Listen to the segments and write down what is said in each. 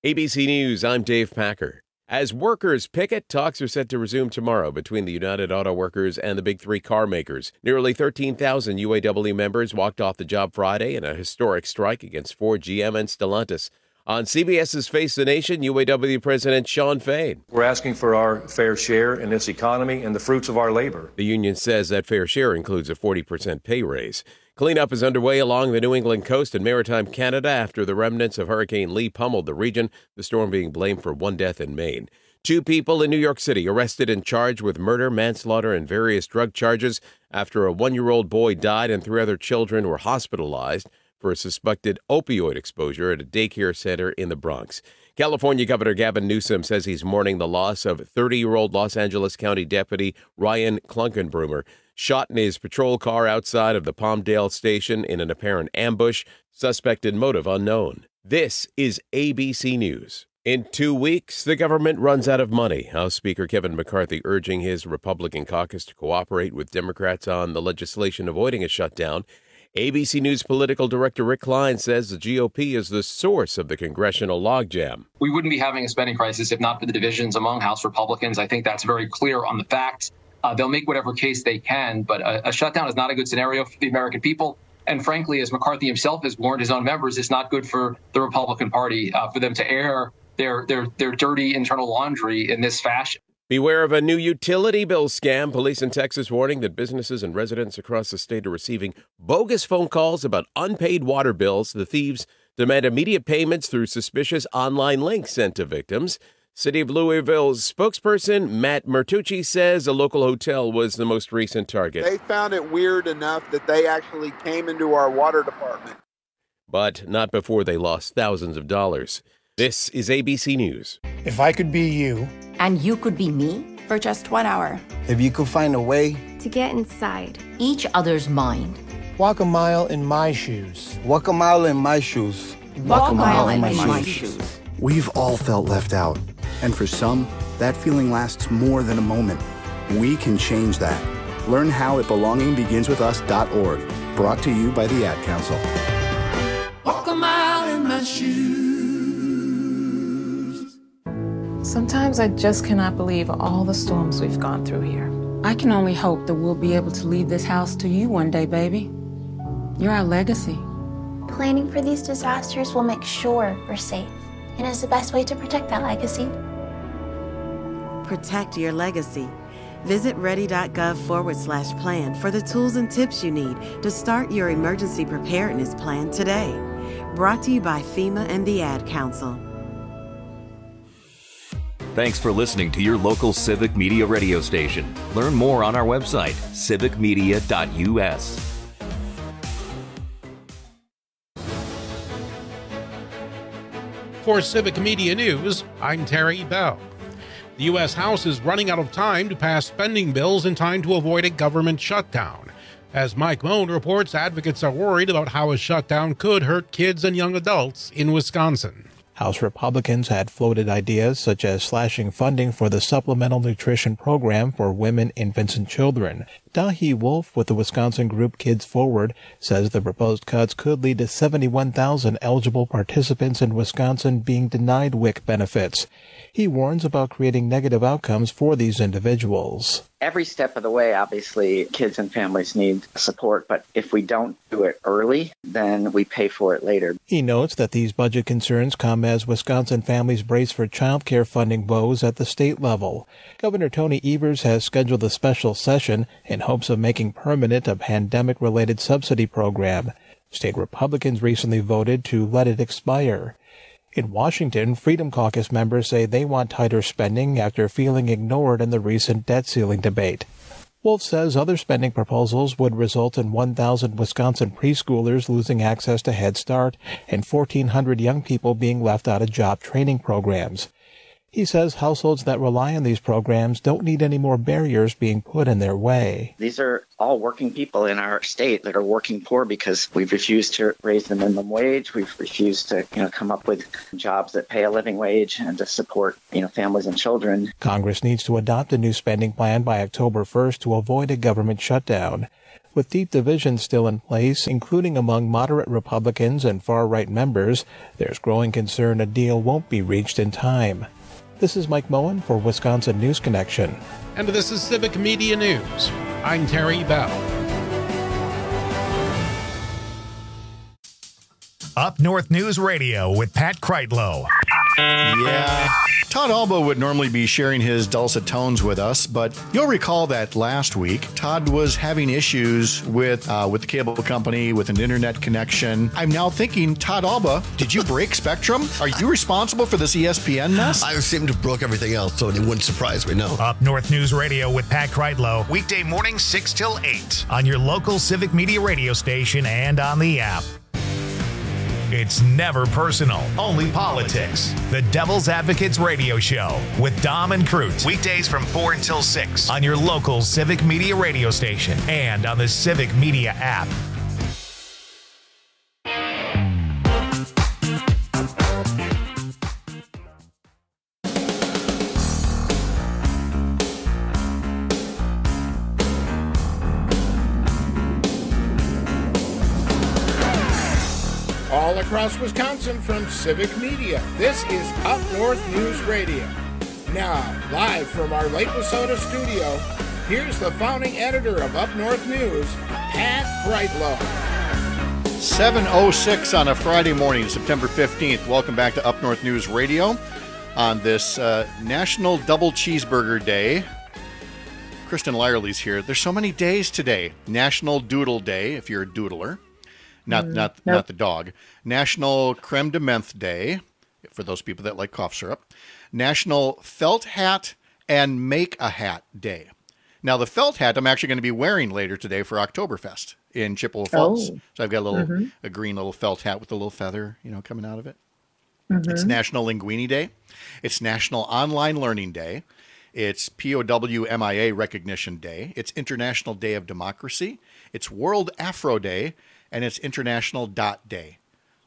ABC News, I'm Dave Packer. As workers picket, talks are set to resume tomorrow between the United Auto Workers and the Big Three car makers. Nearly 13,000 UAW members walked off the job Friday in a historic strike against Ford, GM, and Stellantis. On CBS's Face the Nation, UAW President Shawn Fain. We're asking for our fair share in this economy and the fruits of our labor. The union says that fair share includes a 40% pay raise. Cleanup is underway along the New England coast and maritime Canada after the remnants of Hurricane Lee pummeled the region, the storm being blamed for one death in Maine. 2 people in New York City arrested and charged with murder, manslaughter, and various drug charges after a 1-year-old boy died and 3 other children were hospitalized for a suspected opioid exposure at a daycare center in the Bronx. California Governor Gavin Newsom says he's mourning the loss of 30-year-old Los Angeles County Deputy Ryan Klunkenbrummer, shot in his patrol car outside of the Palmdale station in an apparent ambush, suspected motive unknown. This is ABC News. In 2 weeks, the government runs out of money. House Speaker Kevin McCarthy urging his Republican caucus to cooperate with Democrats on the legislation avoiding a shutdown. ABC News political director Rick Klein says the GOP is the source of the congressional logjam. We wouldn't be having a spending crisis if not for the divisions among House Republicans. I think that's very clear on the facts. They'll make whatever case they can, but a shutdown is not a good scenario for the American people. And frankly, as McCarthy himself has warned his own members, it's not good for the Republican Party for them to air their dirty internal laundry in this fashion. Beware of a new utility bill scam. Police in Texas warning that businesses and residents across the state are receiving bogus phone calls about unpaid water bills. The thieves demand immediate payments through suspicious online links sent to victims. City of Louisville's spokesperson, Matt Mertucci, says a local hotel was the most recent target. They found it weird enough that they actually came into our water department. But not before they lost thousands of dollars. This is ABC News. If I could be you. And you could be me. For just 1 hour. If you could find a way. To get inside. Each other's mind. Walk a mile in my shoes. Walk a mile in my shoes. Walk a mile in my shoes. We've all felt left out. And for some, that feeling lasts more than a moment. We can change that. Learn how at belongingbeginswithus.org. Brought to you by the Ad Council. Walk a mile in my shoes. Sometimes I just cannot believe all the storms we've gone through here. I can only hope that we'll be able to leave this house to you one day, baby. You're our legacy. Planning for these disasters will make sure we're safe, and is the best way to protect that legacy. Protect your legacy. Visit ready.gov/plan for the tools and tips you need to start your emergency preparedness plan today. Brought to you by FEMA and the Ad Council. Thanks for listening to your local Civic Media radio station. Learn more on our website, civicmedia.us. For Civic Media News, I'm Terry Bell. The U.S. House is running out of time to pass spending bills in time to avoid a government shutdown. As Mike Moan reports, advocates are worried about how a shutdown could hurt kids and young adults in Wisconsin. House Republicans had floated ideas such as slashing funding for the Supplemental Nutrition Program for women, infants, and children. Dahi Wolf with the Wisconsin group Kids Forward says the proposed cuts could lead to 71,000 eligible participants in Wisconsin being denied WIC benefits. He warns about creating negative outcomes for these individuals. Every step of the way, obviously, kids and families need support, but if we don't do it early, then we pay for it later. He notes that these budget concerns come as Wisconsin families brace for child care funding woes at the state level. Governor Tony Evers has scheduled a special session in hopes of making permanent a pandemic-related subsidy program. State Republicans recently voted to let it expire. In Washington, Freedom Caucus members say they want tighter spending after feeling ignored in the recent debt ceiling debate. Wolf says other spending proposals would result in 1,000 Wisconsin preschoolers losing access to Head Start and 1,400 young people being left out of job training programs. He says households that rely on these programs don't need any more barriers being put in their way. These are all working people in our state that are working poor because we've refused to raise the minimum wage. We've refused to, come up with jobs that pay a living wage and to support, families and children. Congress needs to adopt a new spending plan by October 1st to avoid a government shutdown. With deep divisions still in place, including among moderate Republicans and far-right members, there's growing concern a deal won't be reached in time. This is Mike Moen for Wisconsin News Connection. And this is Civic Media News. I'm Terry Bell. Up North News Radio with Pat Kreitlow. Yeah. Todd Alba would normally be sharing his dulcet tones with us, but you'll recall that last week, Todd was having issues with the cable company, with an internet connection. I'm now thinking, Todd Alba, did you break Spectrum? Are you responsible for this ESPN mess? I seem to have broke everything else, so it wouldn't surprise me, no. Up North News Radio with Pat Kreitlow, weekday mornings 6 till 8 on your local Civic Media radio station and on the app. It's never personal, only politics. The Devil's Advocates Radio Show with Dom and Crute. Weekdays from 4 until 6 on your local Civic Media radio station and on the Civic Media app. All across Wisconsin from Civic Media, this is Up North News Radio. Now, live from our Lake Wissota studio, here's the founding editor of Up North News, Pat Kreitlow. 7:06 on a Friday morning, September 15th. Welcome back to Up North News Radio on this National Double Cheeseburger Day. Kristen Lyerly's here. There's so many days today. National Doodle Day, if you're a doodler. Not the dog. National Creme de Menthe Day, for those people that like cough syrup. National Felt Hat and Make a Hat Day. Now, the felt hat I'm actually going to be wearing later today for Oktoberfest in Chippewa Falls. Oh. So I've got a green little felt hat with a little feather, coming out of it. Mm-hmm. It's National Linguini Day. It's National Online Learning Day. It's POW MIA Recognition Day. It's International Day of Democracy. It's World Afro Day. And it's International Dot Day.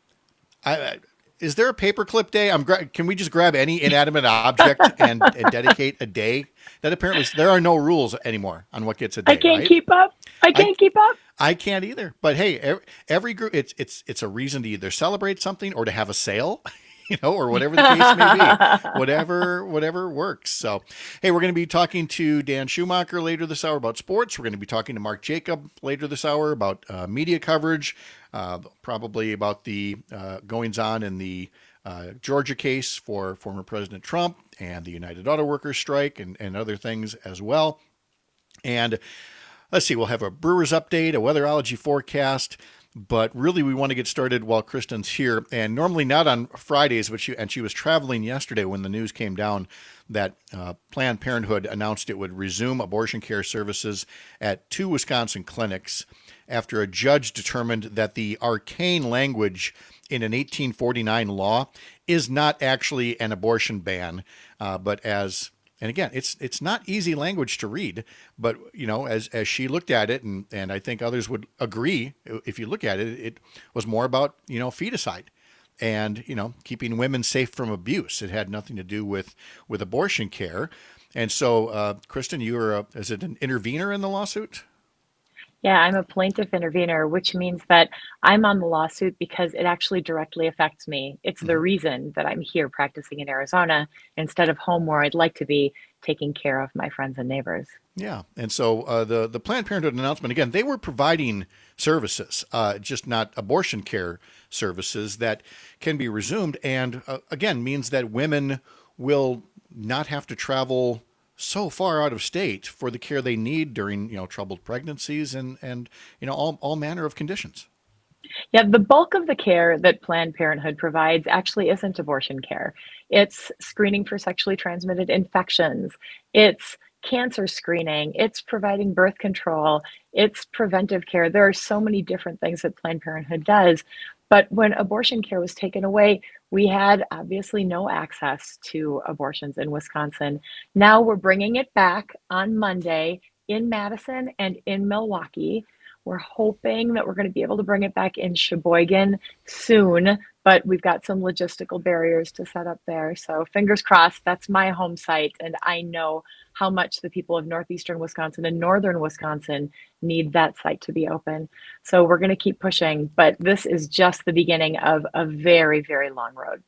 Is there a paperclip day? Can we just grab any inanimate object and dedicate a day? That apparently there are no rules anymore on what gets a day. I can't keep up. I can't keep up. I can't either. But hey, every group, it's a reason to either celebrate something or to have a sale. Or whatever the case may be, whatever works. So, hey, we're going to be talking to Dan Schumacher later this hour about sports. We're going to be talking to Mark Jacob later this hour about media coverage, probably about the goings-on in the Georgia case for former President Trump and the United Auto Workers strike and other things as well. And let's see, we'll have a Brewers update, a weatherology forecast. But really, we want to get started while Kristen's here. And normally not on Fridays, but she was traveling yesterday when the news came down that Planned Parenthood announced it would resume abortion care services at 2 Wisconsin clinics after a judge determined that the arcane language in an 1849 law is not actually an abortion ban, but as... And again, it's not easy language to read, but as she looked at it, and I think others would agree, if you look at it, it was more about feticide, and keeping women safe from abuse. It had nothing to do with abortion care. And so, Kristen, you are is it an intervener in the lawsuit? Yeah, I'm a plaintiff intervener, which means that I'm on the lawsuit because it actually directly affects me. It's the reason that I'm here practicing in Arizona instead of home where I'd like to be taking care of my friends and neighbors. Yeah. And so the Planned Parenthood announcement, again, they were providing services, just not abortion care services that can be resumed. And again, means that women will not have to travel so far out of state for the care they need during, troubled pregnancies and all manner of conditions. Yeah, the bulk of the care that Planned Parenthood provides actually isn't abortion care. It's screening for sexually transmitted infections. It's cancer screening. It's providing birth control. It's preventive care. There are so many different things that Planned Parenthood does. But when abortion care was taken away, we had obviously no access to abortions in Wisconsin. Now we're bringing it back on Monday in Madison and in Milwaukee. We're hoping that we're going to be able to bring it back in Sheboygan soon, but we've got some logistical barriers to set up there. So fingers crossed, that's my home site. And I know how much the people of northeastern Wisconsin and northern Wisconsin need that site to be open. So we're going to keep pushing, but this is just the beginning of a very, very long road.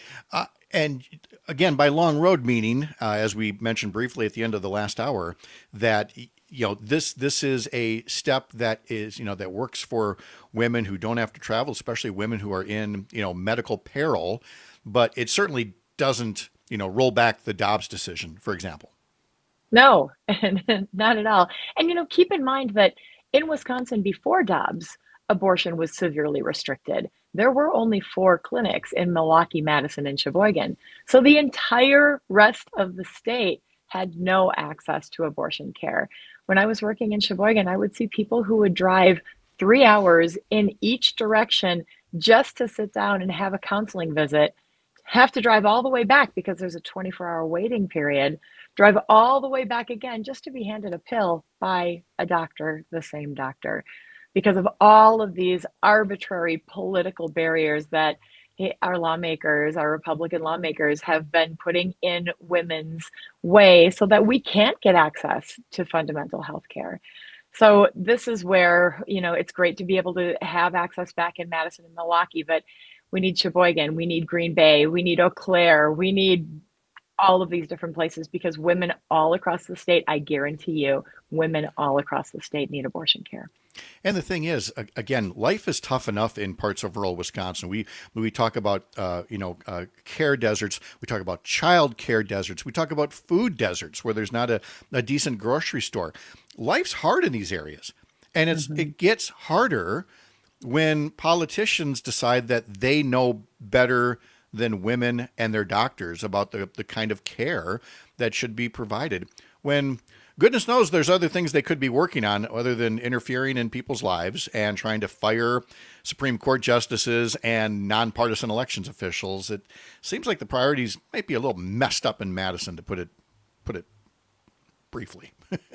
And again, by long road meaning, as we mentioned briefly at the end of the last hour, that this is a step that is, that works for women who don't have to travel, especially women who are in, medical peril, but it certainly doesn't, roll back the Dobbs decision, for example. No, not at all. And, keep in mind that in Wisconsin before Dobbs, abortion was severely restricted. There were only 4 clinics in Milwaukee, Madison, and Sheboygan. So the entire rest of the state had no access to abortion care. When I was working in Sheboygan, I would see people who would drive 3 hours in each direction just to sit down and have a counseling visit, have to drive all the way back because there's a 24-hour waiting period, drive all the way back again just to be handed a pill by a doctor, the same doctor, because of all of these arbitrary political barriers that our lawmakers, our Republican lawmakers, have been putting in women's way so that we can't get access to fundamental health care. So this is where, it's great to be able to have access back in Madison and Milwaukee, but we need Sheboygan, we need Green Bay, we need Eau Claire, we need all of these different places, because women all across the state, I guarantee you, women all across the state need abortion care. And the thing is, again, life is tough enough in parts of rural Wisconsin. We talk about, care deserts. We talk about child care deserts. We talk about food deserts where there's not a decent grocery store. Life's hard in these areas. And it gets harder when politicians decide that they know better than women and their doctors about the kind of care that should be provided. When goodness knows there's other things they could be working on other than interfering in people's lives and trying to fire Supreme Court justices and nonpartisan elections officials. It seems like the priorities might be a little messed up in Madison, to put it briefly.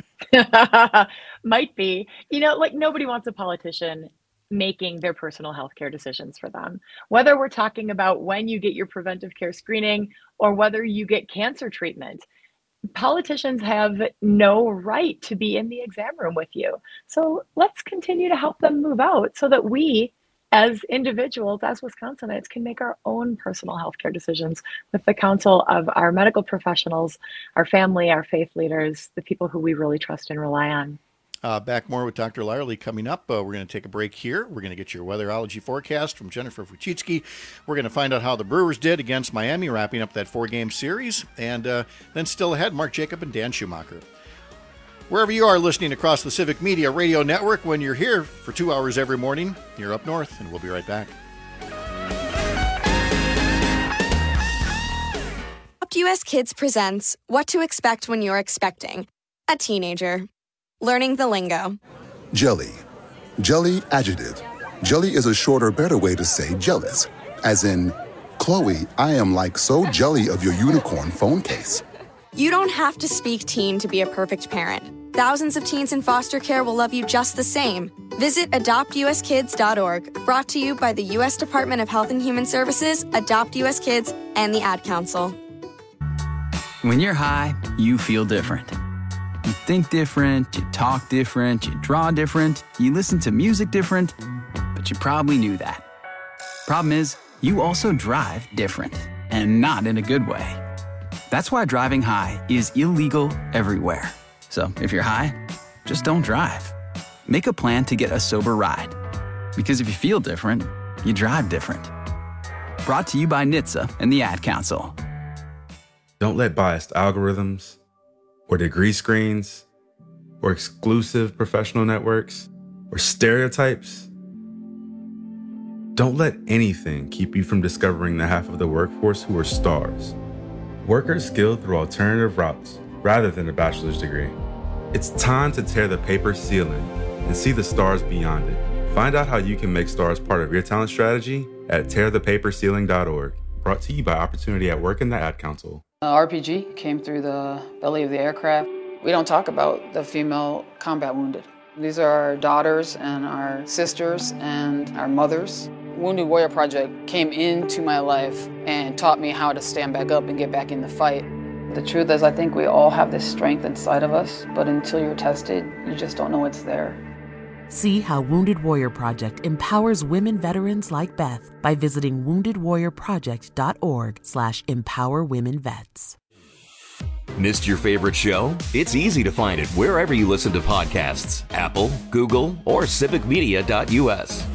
Might be. Nobody wants a politician making their personal healthcare decisions for them. Whether we're talking about when you get your preventive care screening or whether you get cancer treatment, politicians have no right to be in the exam room with you. So let's continue to help them move out so that we, as individuals, as Wisconsinites, can make our own personal healthcare decisions with the counsel of our medical professionals, our family, our faith leaders, the people who we really trust and rely on. Back more with Dr. Lyerly coming up. We're going to take a break here. We're going to get your weatherology forecast from Jennifer Fuchitsky. We're going to find out how the Brewers did against Miami, wrapping up that 4-game series. And then still ahead, Mark Jacob and Dan Schumacher. Wherever you are listening across the Civic Media Radio Network, when you're here for 2 hours every morning, you're up north, and we'll be right back. US Kids presents What to Expect When You're Expecting a Teenager. Learning the lingo. Jelly. Jelly adjective. Jelly is a shorter, better way to say jealous. As in, Chloe, I am like so jelly of your unicorn phone case. You don't have to speak teen to be a perfect parent. Thousands of teens in foster care will love you just the same. Visit adoptuskids.org, brought to you by the U.S. Department of Health and Human Services, Adopt U.S. Kids, and the Ad Council. When you're high, you feel different. You think different, you talk different, you draw different, you listen to music different, but you probably knew that. Problem is, you also drive different, and not in a good way. That's why driving high is illegal everywhere. So if you're high, just don't drive. Make a plan to get a sober ride. Because if you feel different, you drive different. Brought to you by NHTSA and the Ad Council. Don't let biased algorithms, or degree screens, or exclusive professional networks, or stereotypes. Don't let anything keep you from discovering the half of the workforce who are stars. Workers skilled through alternative routes rather than a bachelor's degree. It's time to tear the paper ceiling and see the stars beyond it. Find out how you can make stars part of your talent strategy at tearthepaperceiling.org. Brought to you by Opportunity at Work and the Ad Council. RPG came through the belly of the aircraft. We don't talk about the female combat wounded. These are our daughters and our sisters and our mothers. Wounded Warrior Project came into my life and taught me how to stand back up and get back in the fight. The truth is, I think we all have this strength inside of us, but until you're tested, you just don't know it's there. See how Wounded Warrior Project empowers women veterans like Beth by visiting woundedwarriorproject.org/empowerwomenvets. Missed your favorite show? It's easy to find it wherever you listen to podcasts. Apple, Google, or civicmedia.us.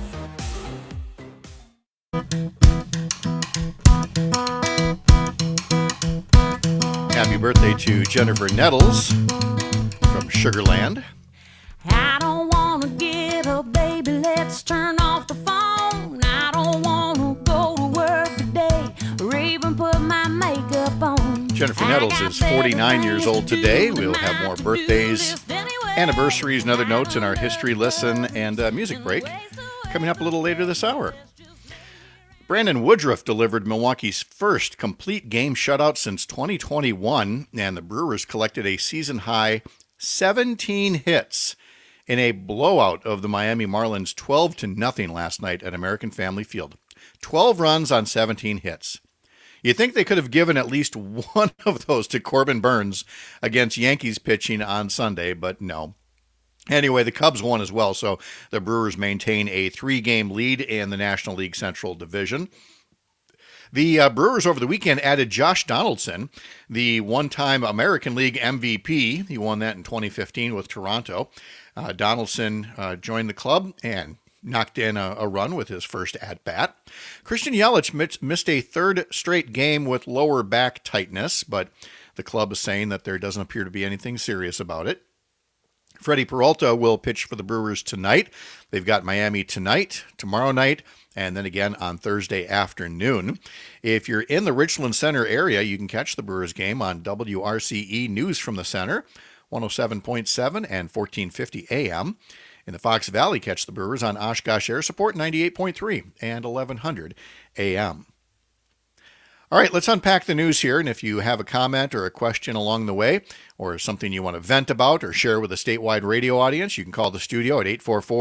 Happy birthday to Jennifer Nettles from Sugarland. I don't want to get up, baby, let's turn off the phone. I don't want to go to work today or even put my makeup on. Jennifer Nettles is 49 years old today. We'll have more birthdays, anniversaries, and other notes in our history lesson and music break coming up a little later this hour. Brandon Woodruff delivered Milwaukee's first complete game shutout since 2021, and the Brewers collected a season-high 17 hits in a blowout of the Miami Marlins 12-0 last night at American Family Field. 12 runs on 17 hits. You'd think they could have given at least one of those to Corbin Burns against Yankees pitching on Sunday, but no. Anyway, the Cubs won as well, so the Brewers maintain a 3-game lead in the National League Central Division. The Brewers over the weekend added Josh Donaldson, the one-time American League MVP. He won that in 2015 with Toronto. Donaldson joined the club and knocked in a run with his first at-bat. Christian Yelich missed a third straight game with lower back tightness, but the club is saying that there doesn't appear to be anything serious about it. Freddie Peralta will pitch for the Brewers tonight. They've got Miami tonight, tomorrow night, and then again on Thursday afternoon. If you're in the Richland Center area, you can catch the Brewers game on WRCE News from the Center, 107.7 and 1450 AM. In the Fox Valley, catch the Brewers on Oshkosh Air Support, 98.3 and 1100 AM. All right, let's unpack the news here, and if you have a comment or a question along the way, or something you want to vent about or share with a statewide radio audience, you can call the studio at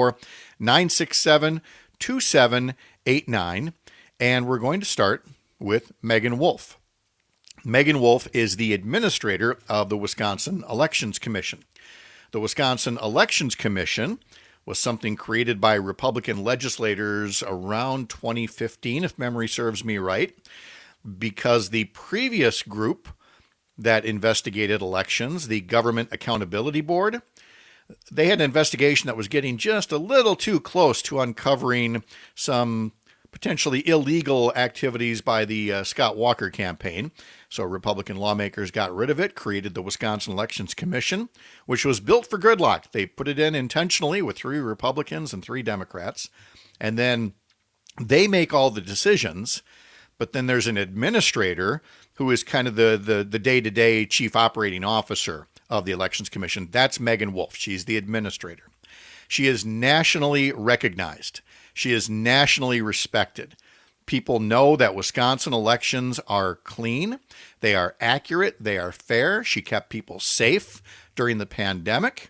844-967-2789, and we're going to start with Megan Wolf. Megan Wolf is the administrator of the Wisconsin Elections Commission. The Wisconsin Elections Commission was something created by Republican legislators around 2015, if memory serves me right, because the previous group that investigated elections, the Government Accountability Board, they had an investigation that was getting just a little too close to uncovering some potentially illegal activities by the Scott Walker campaign. So Republican lawmakers got rid of it, created the Wisconsin Elections Commission, which was built for gridlock. They put it in intentionally with 3 Republicans and 3 Democrats, and then they make all the decisions. But then there's an administrator who is kind of the day-to-day chief operating officer of the Elections Commission. That's Megan Wolf. She's the administrator. She is nationally recognized. She is nationally respected. People know that Wisconsin elections are clean. They are accurate. They are fair. She kept people safe during the pandemic.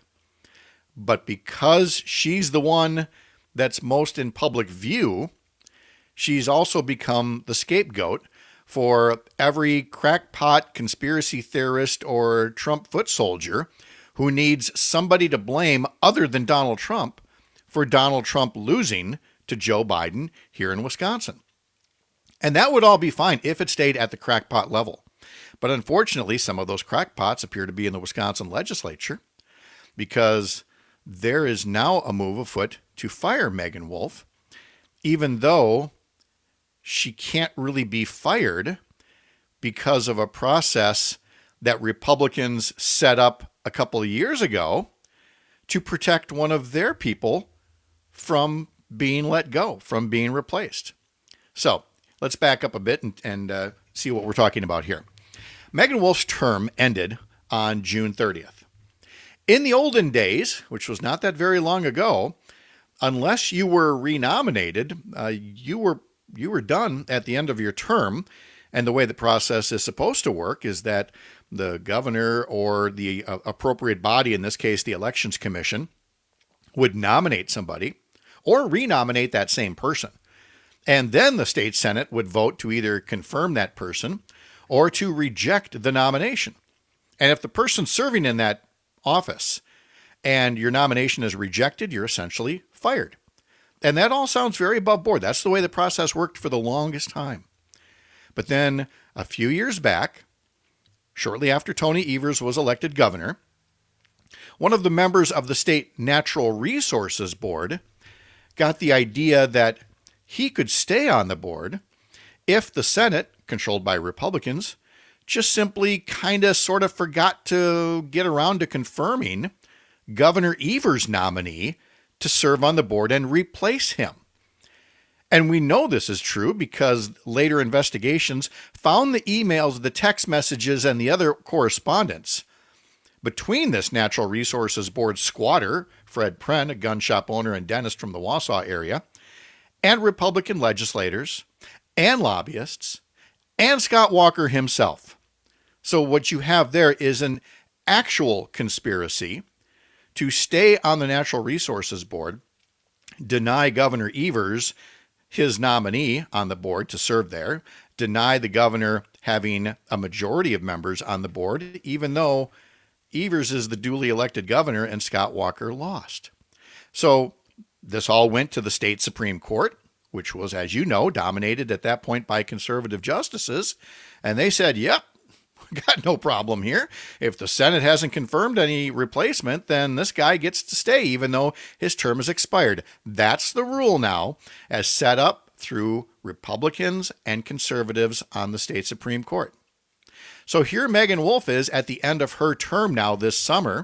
But because she's the one that's most in public view, she's also become the scapegoat for every crackpot conspiracy theorist or Trump foot soldier who needs somebody to blame other than Donald Trump for Donald Trump losing to Joe Biden here in Wisconsin. And that would all be fine if it stayed at the crackpot level. But unfortunately, some of those crackpots appear to be in the Wisconsin legislature, because there is now a move afoot to fire Megan Wolf, even though she can't really be fired because of a process that Republicans set up a couple of years ago to protect one of their people from being let go, from being replaced. So let's back up a bit and see what we're talking about here. Megan Wolf's term ended on June 30th. In the olden days, which was not that very long ago, unless you were renominated, you were done at the end of your term. And the way the process is supposed to work is that the governor or the appropriate body, in this case the Elections Commission, would nominate somebody or renominate that same person. And then the state Senate would vote to either confirm that person or to reject the nomination. And if the person's serving in that office and your nomination is rejected, you're essentially fired. And that all sounds very above board. That's the way the process worked for the longest time. But then a few years back, shortly after Tony Evers was elected governor, one of the members of the state Natural Resources Board got the idea that he could stay on the board if the Senate, controlled by Republicans, just simply kind of sort of forgot to get around to confirming Governor Evers' nominee to serve on the board and replace him. And we know this is true because later investigations found the emails, the text messages, and the other correspondence between this Natural Resources Board squatter, Fred Pren, a gun shop owner and dentist from the Wausau area, and Republican legislators and lobbyists and Scott Walker himself. So what you have there is an actual conspiracy to stay on the Natural Resources Board, deny Governor Evers his nominee on the board to serve there, deny the governor having a majority of members on the board, even though Evers is the duly elected governor and Scott Walker lost. So this all went to the state Supreme Court, which was, as you know, dominated at that point by conservative justices. And they said, yep, got no problem here. If the Senate hasn't confirmed any replacement, then this guy gets to stay, even though his term is expired. That's the rule now, as set up through Republicans and conservatives on the state Supreme Court. So here Megan Wolf is at the end of her term now this summer,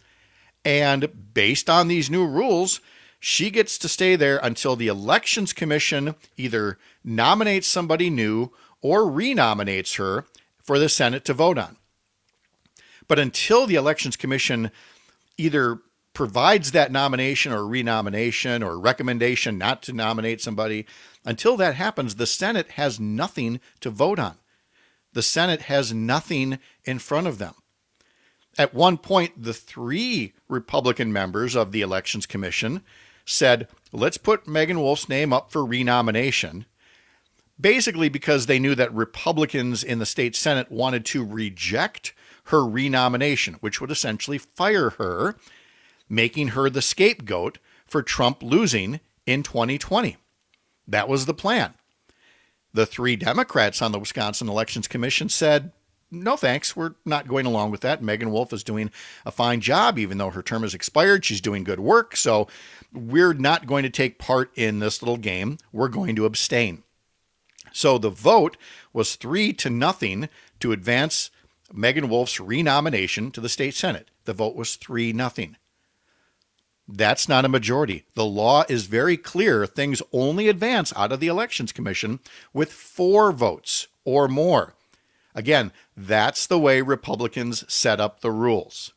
and based on these new rules, she gets to stay there until the Elections Commission either nominates somebody new or renominates her for the Senate to vote on. But until the Elections Commission either provides that nomination or renomination or recommendation not to nominate somebody, until that happens, the Senate has nothing to vote on. The Senate has nothing in front of them. At one point, the 3 Republican members of the Elections Commission said, let's put Megan Wolf's name up for renomination, basically because they knew that Republicans in the state Senate wanted to reject her renomination, which would essentially fire her, making her the scapegoat for Trump losing in 2020. That was the plan. The 3 Democrats on the Wisconsin Elections Commission said, no thanks, we're not going along with that. Megan Wolf is doing a fine job, even though her term has expired. She's doing good work, so we're not going to take part in this little game. We're going to abstain. So the vote was 3-0 to advance Megan Wolf's renomination to the state Senate. The vote was 3-0. That's not a majority. The law is very clear. Things only advance out of the Elections Commission with 4 votes or more. Again, that's the way Republicans set up the rules.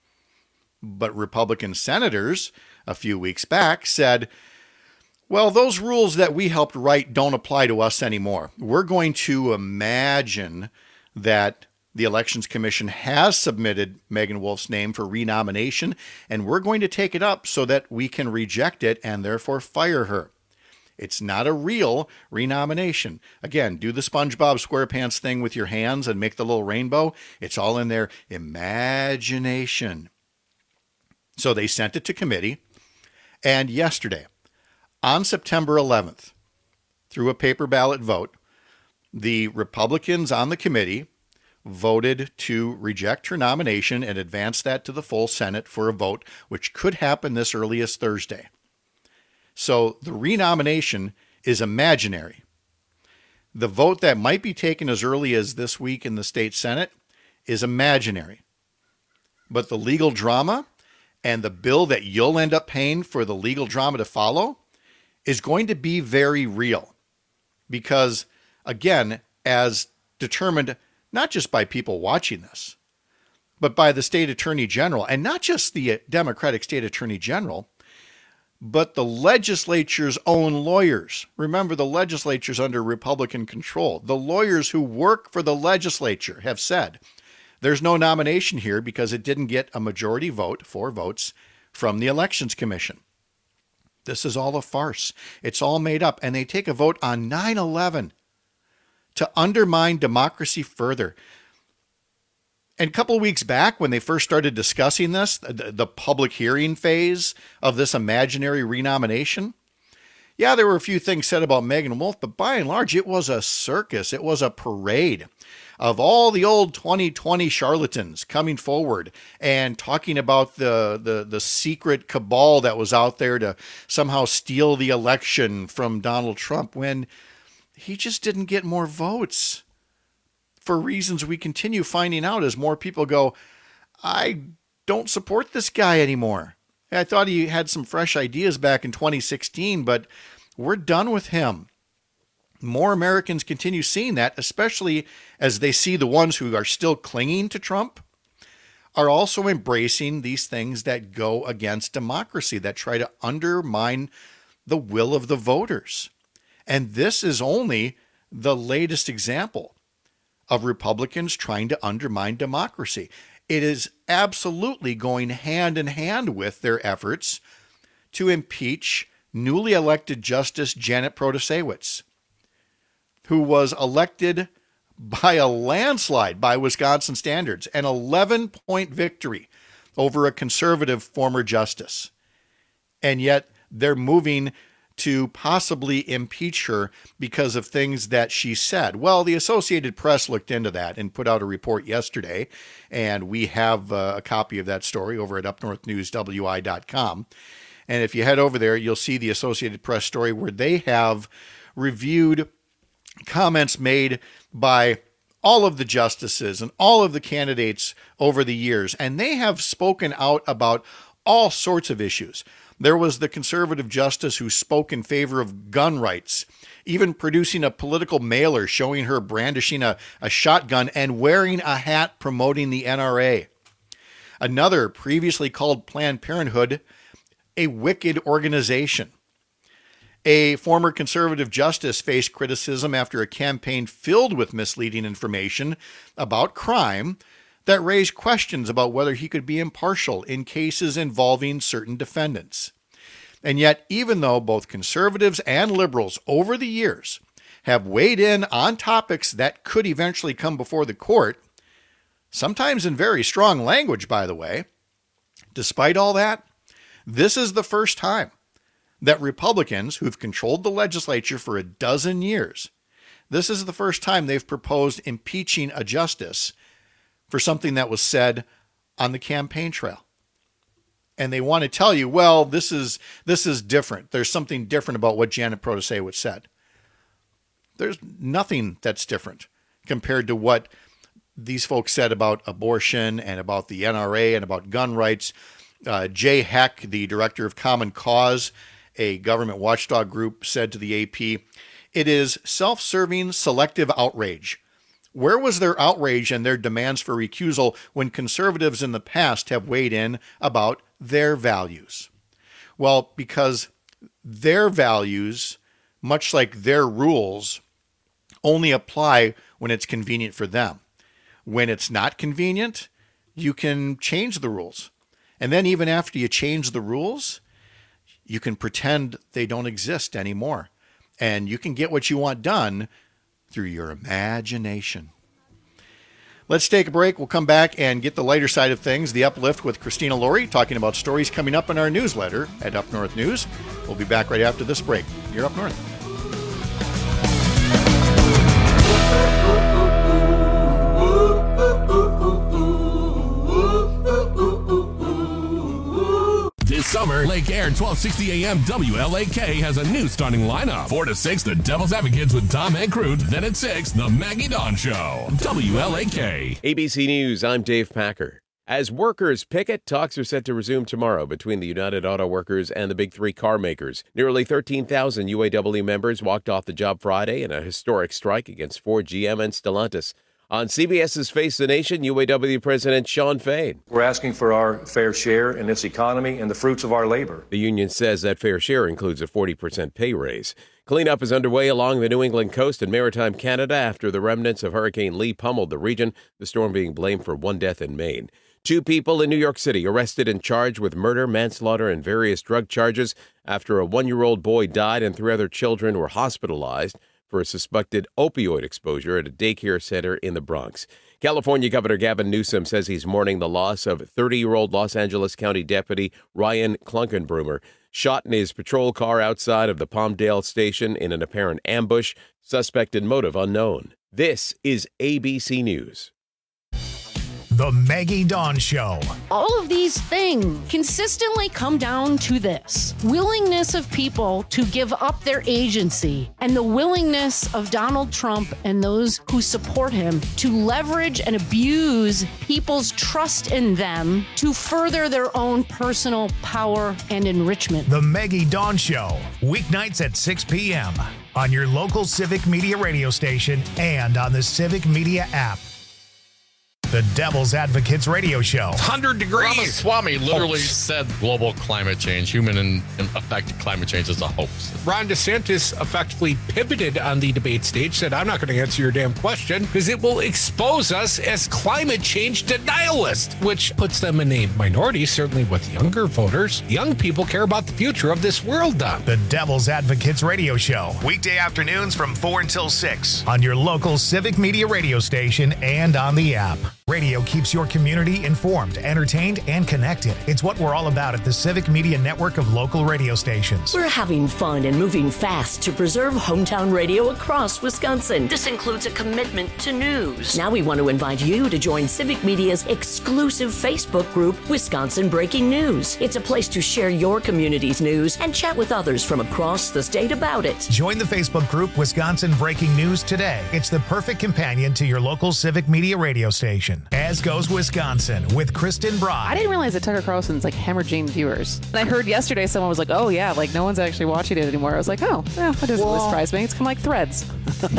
But Republican senators a few weeks back said, well, those rules that we helped write don't apply to us anymore. We're going to imagine that the Elections Commission has submitted Megan Wolf's name for renomination, and we're going to take it up so that we can reject it and therefore fire her. It's not a real renomination. Again, do the SpongeBob SquarePants thing with your hands and make the little rainbow. It's all in their imagination. So they sent it to committee, and yesterday, on September 11th, through a paper ballot vote, the Republicans on the committee voted to reject her nomination and advance that to the full Senate for a vote, which could happen this early as Thursday. So the renomination is imaginary. The vote that might be taken as early as this week in the state Senate is imaginary. But the legal drama and the bill that you'll end up paying for the legal drama to follow is going to be very real. Because, again, as determined not just by people watching this, but by the state attorney general, and not just the Democratic state attorney general, but the legislature's own lawyers. Remember, the legislature's under Republican control. The lawyers who work for the legislature have said there's no nomination here because it didn't get a majority vote, 4 votes, from the Elections Commission. This is all a farce. It's all made up. And they take a vote on 9/11 to undermine democracy further. And a couple of weeks back, when they first started discussing this, the public hearing phase of this imaginary renomination, yeah, there were a few things said about Megan Wolf, but by and large, it was a circus. It was a parade of all the old 2020 charlatans coming forward and talking about the secret cabal that was out there to somehow steal the election from Donald Trump when he just didn't get more votes for reasons we continue finding out as more people go, I don't support this guy anymore. I thought he had some fresh ideas back in 2016, but we're done with him. More Americans continue seeing that, especially as they see the ones who are still clinging to Trump are also embracing these things that go against democracy, that try to undermine the will of the voters. And this is only the latest example of Republicans trying to undermine democracy. It is absolutely going hand in hand with their efforts to impeach newly elected Justice Janet Protasiewicz, who was elected by a landslide by Wisconsin standards, an 11-point victory over a conservative former justice. And yet they're moving to possibly impeach her because of things that she said. Well, the Associated Press looked into that and put out a report yesterday, and we have a copy of that story over at upnorthnewswi.com. And if you head over there, you'll see the Associated Press story where they have reviewed comments made by all of the justices and all of the candidates over the years, and they have spoken out about all sorts of issues. There was the conservative justice who spoke in favor of gun rights, even producing a political mailer showing her brandishing a shotgun and wearing a hat promoting the NRA. Another previously called Planned Parenthood a wicked organization. A former conservative justice faced criticism after a campaign filled with misleading information about crime that raised questions about whether he could be impartial in cases involving certain defendants. And yet, even though both conservatives and liberals over the years have weighed in on topics that could eventually come before the court, sometimes in very strong language, by the way, despite all that, this is the first time that Republicans who've controlled the legislature for a dozen years, this is the first time they've proposed impeaching a justice for something that was said on the campaign trail. And they want to tell you, well, this is different. There's something different about what Janet Protasiewicz said. There's nothing that's different compared to what these folks said about abortion and about the NRA and about gun rights. Jay Heck, the director of Common Cause, a government watchdog group, said to the AP, "It is self-serving, selective outrage. Where was their outrage and their demands for recusal when conservatives in the past have weighed in about their values?" Well, because their values, much like their rules, only apply when it's convenient for them. When it's not convenient, you can change the rules. And then even after you change the rules, you can pretend they don't exist anymore. And you can get what you want done through your imagination. Let's take a break. We'll come back and get the lighter side of things, The Uplift with Christina Laurie, talking about stories coming up in our newsletter at Up North News. We'll be back right after this break. You're Up North. This summer, Lake Air 1260 AM WLAK has a new starting lineup. 4 to 6, the Devil's Advocates with Tom and Crute. Then at 6, the Maggie Dawn Show. WLAK. ABC News, I'm Dave Packer. As workers picket, talks are set to resume tomorrow between the United Auto Workers and the Big Three car makers. Nearly 13,000 UAW members walked off the job Friday in a historic strike against Ford, GM, and Stellantis. On CBS's Face the Nation, UAW President Shawn Fain. We're asking for our fair share in this economy and the fruits of our labor. The union says that fair share includes a 40% pay raise. Cleanup is underway along the New England coast and maritime Canada after the remnants of Hurricane Lee pummeled the region, the storm being blamed for one death in Maine. 2 people in New York City arrested and charged with murder, manslaughter, and various drug charges after a 1-year-old boy died and 3 other children were hospitalized for a suspected opioid exposure at a daycare center in the Bronx. California Governor Gavin Newsom says he's mourning the loss of 30-year-old Los Angeles County Deputy Ryan Klunkenbrummer, shot in his patrol car outside of the Palmdale station in an apparent ambush. Suspected motive unknown. This is ABC News. The Maggie Dawn Show. All of these things consistently come down to this: willingness of people to give up their agency, and the willingness of Donald Trump and those who support him to leverage and abuse people's trust in them to further their own personal power and enrichment. The Maggie Dawn Show, weeknights at 6 p.m. on your local Civic Media radio station and on the Civic Media app. The Devil's Advocates Radio Show. 100 degrees. Ramaswamy literally said global climate change, human-affected climate change is a hoax. Ron DeSantis effectively pivoted on the debate stage, said, I'm not going to answer your damn question because it will expose us as climate change denialists, which puts them in a minority, certainly with younger voters. Young people care about the future of this world, Don. The Devil's Advocates Radio Show. Weekday afternoons from 4 until 6 on your local Civic Media radio station and on the app. Radio keeps your community informed, entertained, and connected. It's what we're all about at the Civic Media network of local radio stations. We're having fun and moving fast to preserve hometown radio across Wisconsin. This includes a commitment to news. Now we want to invite you to join Civic Media's exclusive Facebook group, Wisconsin Breaking News. It's a place to share your community's news and chat with others from across the state about it. Join the Facebook group Wisconsin Breaking News today. It's the perfect companion to your local Civic Media radio station. As Goes Wisconsin with Kristen Broad. I didn't realize that Tucker Carlson's like hemorrhaging viewers. And I heard yesterday someone was like, oh yeah, like no one's actually watching it anymore. I was like, oh, yeah, that doesn't really surprise me. It's kind of like Threads. it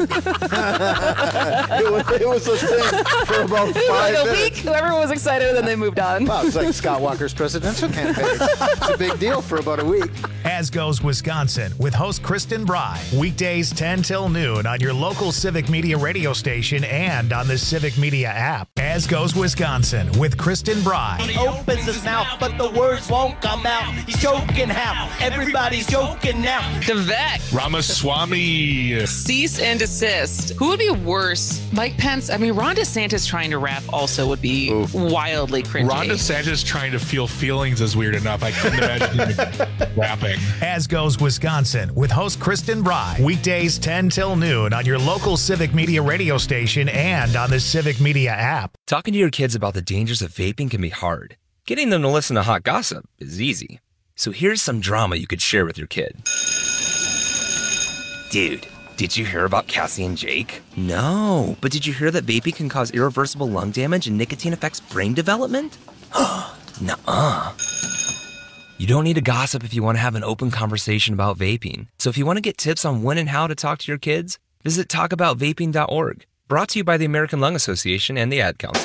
was a thing for about 5 like minutes. A week, everyone was excited and then they moved on. Wow, it's like Scott Walker's presidential campaign. It's a big deal for about a week. As Goes Wisconsin with host Kristen Bry. Weekdays 10 till noon on your local Civic Media radio station and on the Civic Media app. As Goes Wisconsin with Kristen Bry. He opens his mouth, but the words won't come out. He's joking how? Everybody's joking now. Devek. Ramaswamy. Cease and desist. Who would be worse? Mike Pence? I mean, Ron DeSantis trying to rap also would be wildly cringy. Ron DeSantis trying to feel feelings is weird enough. I couldn't imagine rapping. As Goes Wisconsin with host Kristen Bry. Weekdays 10 till noon on your local Civic Media radio station and on the Civic Media app. Talking to your kids about the dangers of vaping can be hard. Getting them to listen to hot gossip is easy. So here's some drama you could share with your kid. Dude, did you hear about Cassie and Jake? No, but did you hear that vaping can cause irreversible lung damage and nicotine affects brain development? Nuh-uh. You don't need to gossip if you want to have an open conversation about vaping. So if you want to get tips on when and how to talk to your kids, visit talkaboutvaping.org. Brought to you by the American Lung Association and the Ad Council.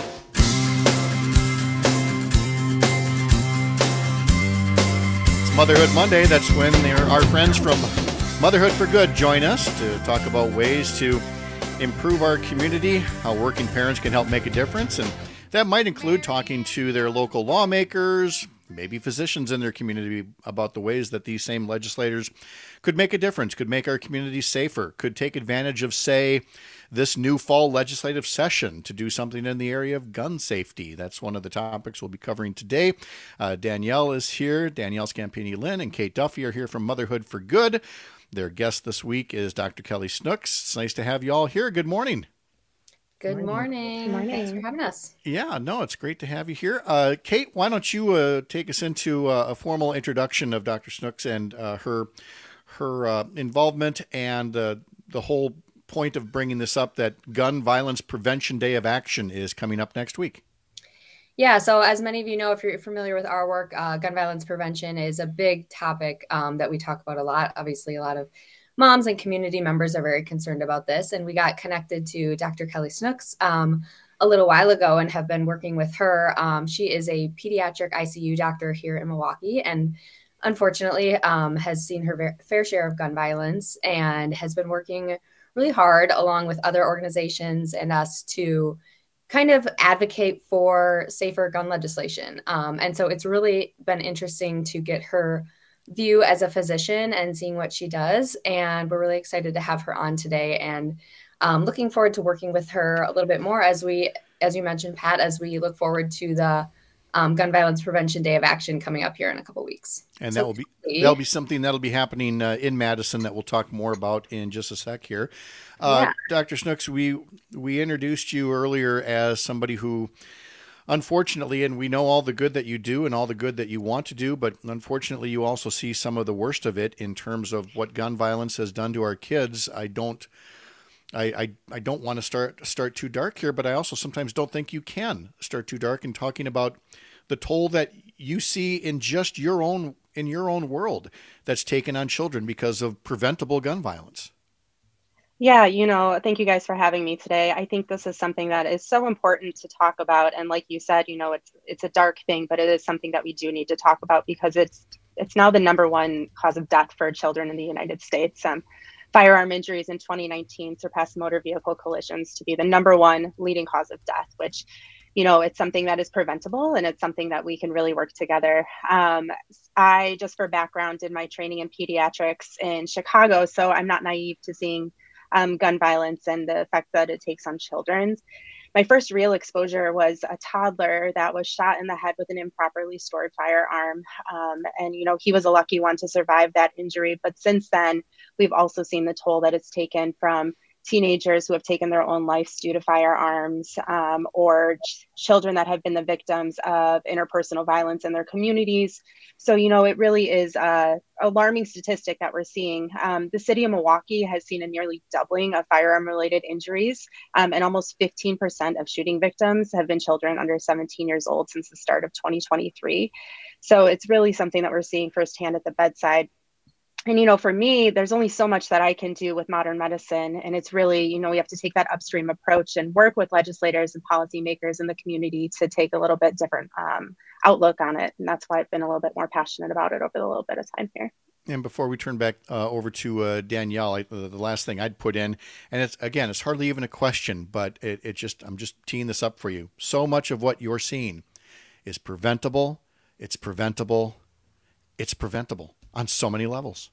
It's Motherhood Monday. That's when our friends from Motherhood for Good join us to talk about ways to improve our community, how working parents can help make a difference. And that might include talking to their local lawmakers, maybe physicians in their community about the ways that these same legislators could make a difference, could make our community safer, could take advantage of, say, this new fall legislative session to do something in the area of gun safety. That's one of the topics we'll be covering today. Danielle is here. Danielle Scampini-Lynn and Kate Duffy are here from Motherhood for Good. Their guest this week is Dr. Kelly Snooks. It's nice to have you all here. Good morning. Good morning. Thanks for having us. Yeah, no, it's great to have you here. Kate, why don't you take us into a formal introduction of Dr. Snooks and her involvement and the whole point of bringing this up, that Gun Violence Prevention Day of Action is coming up next week. Yeah, so as many of you know, if you're familiar with our work, gun violence prevention is a big topic that we talk about a lot. Obviously, a lot of moms and community members are very concerned about this. And we got connected to Dr. Kelly Snooks a little while ago and have been working with her. She is a pediatric ICU doctor here in Milwaukee and unfortunately has seen her fair share of gun violence and has been working really hard along with other organizations and us to kind of advocate for safer gun legislation. And so it's really been interesting to get her view as a physician and seeing what she does. And we're really excited to have her on today, and looking forward to working with her a little bit more as you mentioned, Pat, as we look forward to the Gun Violence Prevention Day of Action coming up here in a couple weeks. And that'll be something that'll be happening in Madison that we'll talk more about in just a sec here. Dr. Snooks, we introduced you earlier as somebody who, unfortunately, and we know all the good that you do and all the good that you want to do, but unfortunately you also see some of the worst of it in terms of what gun violence has done to our kids. I don't want to start too dark here, but I also sometimes don't think you can start too dark in talking about the toll that you see in just your own world that's taken on children because of preventable gun violence. Yeah, thank you guys for having me today. I think this is something that is so important to talk about. And like you said, it's a dark thing, but it is something that we do need to talk about because it's now the number one cause of death for children in the United States. Firearm injuries in 2019 surpassed motor vehicle collisions to be the number one leading cause of death, which, it's something that is preventable and it's something that we can really work together. I, just for background, did my training in pediatrics in Chicago, so I'm not naive to seeing gun violence and the effect that it takes on children. My first real exposure was a toddler that was shot in the head with an improperly stored firearm. And he was a lucky one to survive that injury. But since then, we've also seen the toll that it's taken from teenagers who have taken their own lives due to firearms, or children that have been the victims of interpersonal violence in their communities. So, it really is a alarming statistic that we're seeing. The city of Milwaukee has seen a nearly doubling of firearm-related injuries, and almost 15% of shooting victims have been children under 17 years old since the start of 2023. So it's really something that we're seeing firsthand at the bedside. And, for me, there's only so much that I can do with modern medicine. And it's really, we have to take that upstream approach and work with legislators and policymakers in the community to take a little bit different outlook on it. And that's why I've been a little bit more passionate about it over the little bit of time here. And before we turn back over to Danielle, the last thing I'd put in, and it's hardly even a question, but I'm just teeing this up for you. So much of what you're seeing is preventable. It's preventable. It's preventable on so many levels.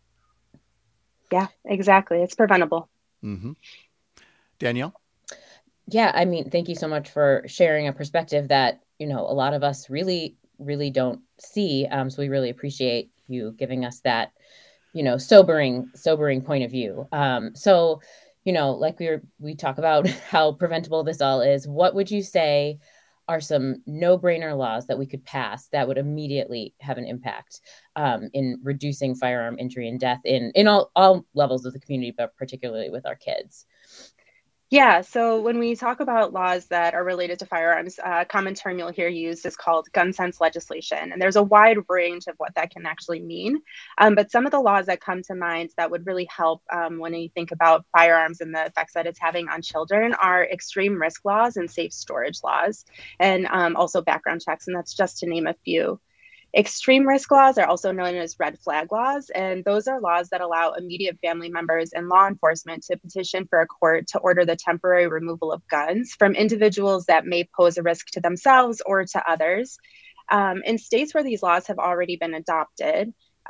Yeah, exactly. It's preventable. Mm-hmm. Danielle? Yeah, thank you so much for sharing a perspective that, a lot of us really, really don't see. So we really appreciate you giving us that, sobering point of view. So, like we talk about how preventable this all is, what would you say are some no-brainer laws that we could pass that would immediately have an impact in reducing firearm injury and death in all levels of the community, but particularly with our kids? Yeah, so when we talk about laws that are related to firearms, a common term you'll hear used is called gun sense legislation. And there's a wide range of what that can actually mean. But some of the laws that come to mind that would really help when you think about firearms and the effects that it's having on children are extreme risk laws and safe storage laws, and also background checks. And that's just to name a few. Extreme risk laws are also known as red flag laws, and those are laws that allow immediate family members and law enforcement to petition for a court to order the temporary removal of guns from individuals that may pose a risk to themselves or to others. In states where these laws have already been adopted,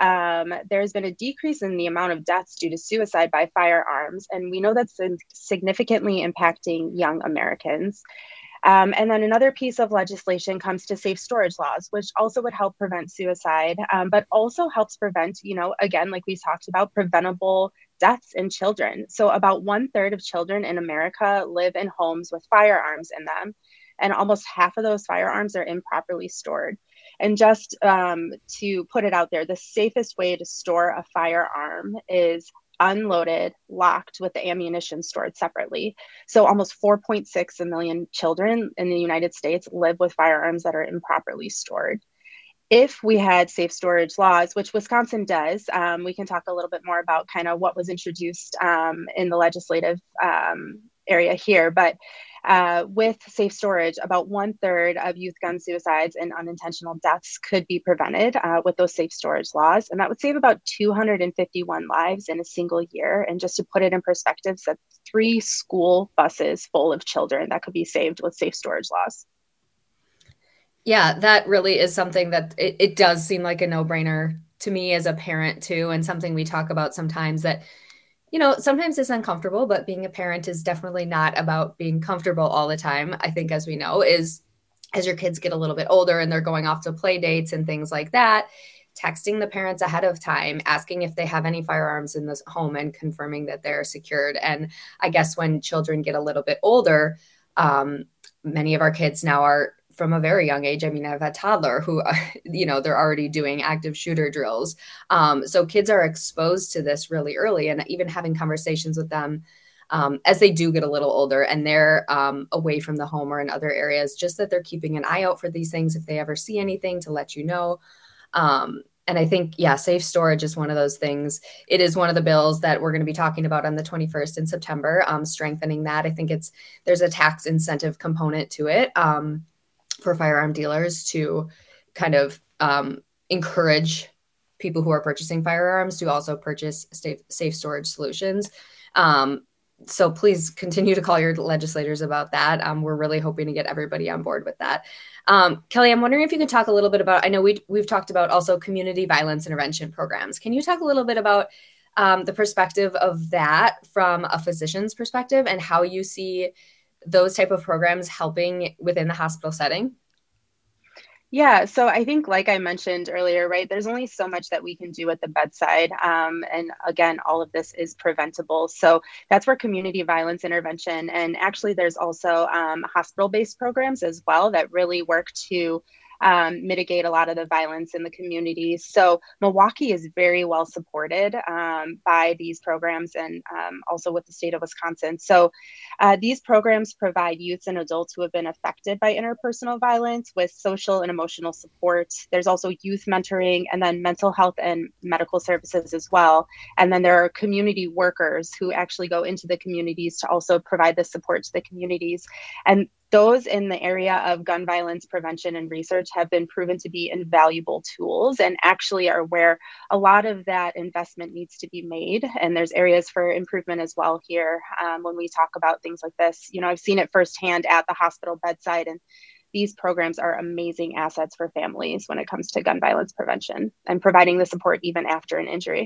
there's been a decrease in the amount of deaths due to suicide by firearms, and we know that's significantly impacting young Americans. And then another piece of legislation comes to safe storage laws, which also would help prevent suicide, but also helps prevent, again, like we talked about, preventable deaths in children. So about 1/3 of children in America live in homes with firearms in them, and almost half of those firearms are improperly stored. And just to put it out there, the safest way to store a firearm is unloaded, locked with the ammunition stored separately. So almost 4.6 million children in the United States live with firearms that are improperly stored. If we had safe storage laws, which Wisconsin does, we can talk a little bit more about kind of what was introduced in the legislative area here, but with safe storage, about 1/3 of youth gun suicides and unintentional deaths could be prevented with those safe storage laws. And that would save about 251 lives in a single year. And just to put it in perspective, that's 3 school buses full of children that could be saved with safe storage laws. Yeah, that really is something that it does seem like a no-brainer to me as a parent too, and something we talk about sometimes that, you know, sometimes it's uncomfortable, but being a parent is definitely not about being comfortable all the time. I think, as we know, is as your kids get a little bit older and they're going off to play dates and things like that, texting the parents ahead of time, asking if they have any firearms in this home and confirming that they're secured. And I guess when children get a little bit older, many of our kids now are from a very young age. I mean, I have a toddler who, you know, they're already doing active shooter drills. So kids are exposed to this really early, and even having conversations with them as they do get a little older and they're away from the home or in other areas, just that they're keeping an eye out for these things if they ever see anything to let you know. And I think, yeah, safe storage is one of those things. It is one of the bills that we're going to be talking about on the 21st in September, strengthening that. I think there's a tax incentive component to it. For firearm dealers to kind of encourage people who are purchasing firearms to also purchase safe storage solutions. So please continue to call your legislators about that. We're really hoping to get everybody on board with that. Kelly, I'm wondering if you could talk a little bit about, I know we've talked about also community violence intervention programs. Can you talk a little bit about the perspective of that from a physician's perspective and how you see those type of programs helping within the hospital setting? Yeah, so I think, like I mentioned earlier, right, there's only so much that we can do at the bedside. And again, all of this is preventable. So that's where community violence intervention, and actually there's also hospital-based programs as well that really work to mitigate a lot of the violence in the community. So Milwaukee is very well supported by these programs and also with the state of Wisconsin. So these programs provide youths and adults who have been affected by interpersonal violence with social and emotional support. There's also youth mentoring and then mental health and medical services as well. And then there are community workers who actually go into the communities to also provide the support to the communities. And those in the area of gun violence prevention and research have been proven to be invaluable tools and actually are where a lot of that investment needs to be made. And there's areas for improvement as well here when we talk about things like this. You know, I've seen it firsthand at the hospital bedside, and these programs are amazing assets for families when it comes to gun violence prevention and providing the support even after an injury.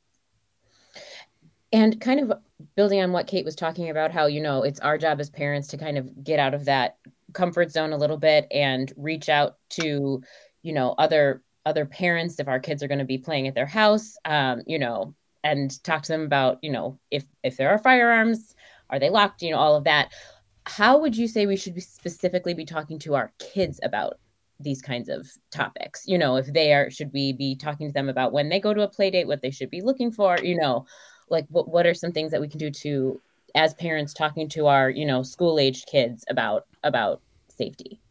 And kind of building on what Kate was talking about, how, you know, it's our job as parents to kind of get out of that comfort zone a little bit and reach out to, you know, other parents if our kids are going to be playing at their house, you know, and talk to them about, you know, if there are firearms, are they locked, you know, all of that. How would you say we should specifically be talking to our kids about these kinds of topics? You know, if they are, should we be talking to them about when they go to a play date, what they should be looking for, you know, like what are some things that we can do to, as parents, talking to our, you know, school-aged kids about safety?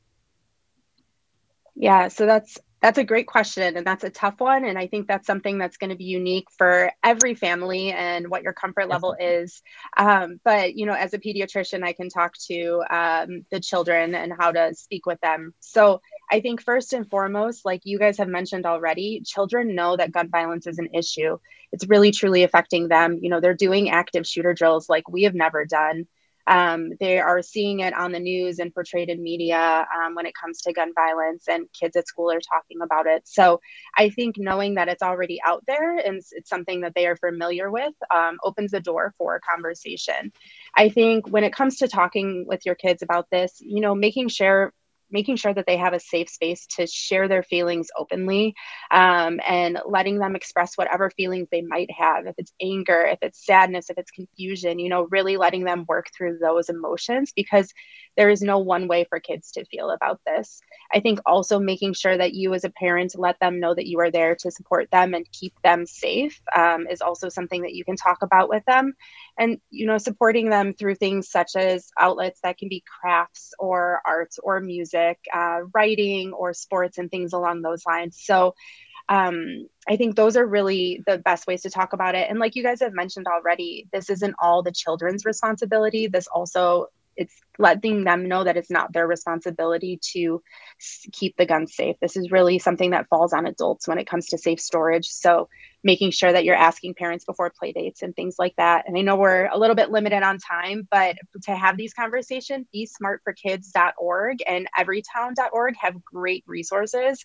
Yeah, so that's a great question, and that's a tough one. And I think that's something that's going to be unique for every family and what your comfort level is. But, you know, as a pediatrician, I can talk to the children and how to speak with them. So I think first and foremost, like you guys have mentioned already, children know that gun violence is an issue. It's really, truly affecting them. You know, they're doing active shooter drills like we have never done. They are seeing it on the news and portrayed in media when it comes to gun violence, and kids at school are talking about it. So I think knowing that it's already out there and it's something that they are familiar with opens the door for a conversation. I think when it comes to talking with your kids about this, you know, making sure that they have a safe space to share their feelings openly and letting them express whatever feelings they might have. If it's anger, if it's sadness, if it's confusion, you know, really letting them work through those emotions, because there is no one way for kids to feel about this. I think also making sure that you as a parent let them know that you are there to support them and keep them safe is also something that you can talk about with them. And, you know, supporting them through things such as outlets that can be crafts or arts or music, writing or sports and things along those lines. So I think those are really the best ways to talk about it. And like you guys have mentioned already, this isn't all the children's responsibility. This also, it's letting them know that it's not their responsibility to keep the guns safe. This is really something that falls on adults when it comes to safe storage. So making sure that you're asking parents before play dates and things like that. And I know we're a little bit limited on time, but to have these conversations, besmartforkids.org and everytown.org have great resources